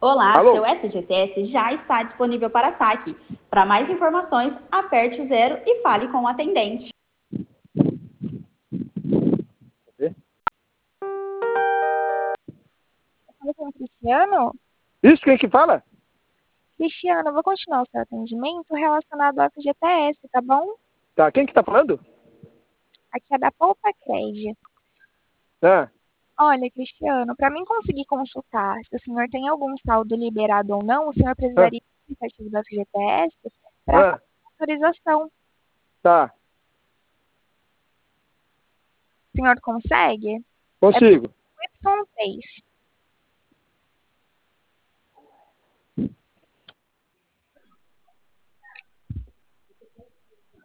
Olá, Alô? seu FGTS já está disponível para saque. Para mais informações, aperte o 0 e fale com o atendente. Fala com o Cristiano. Isso, quem que fala? Cristiano, eu vou continuar o seu atendimento relacionado ao FGTS, tá bom? Tá, quem que tá falando? Aqui é da Poupa Cred. Ah, Olha, Cristiano, para mim conseguir consultar se o senhor tem algum saldo liberado ou não, o senhor precisaria do aplicativo do FGTS para fazer a autorização. tá, O senhor consegue? consigo. Y6.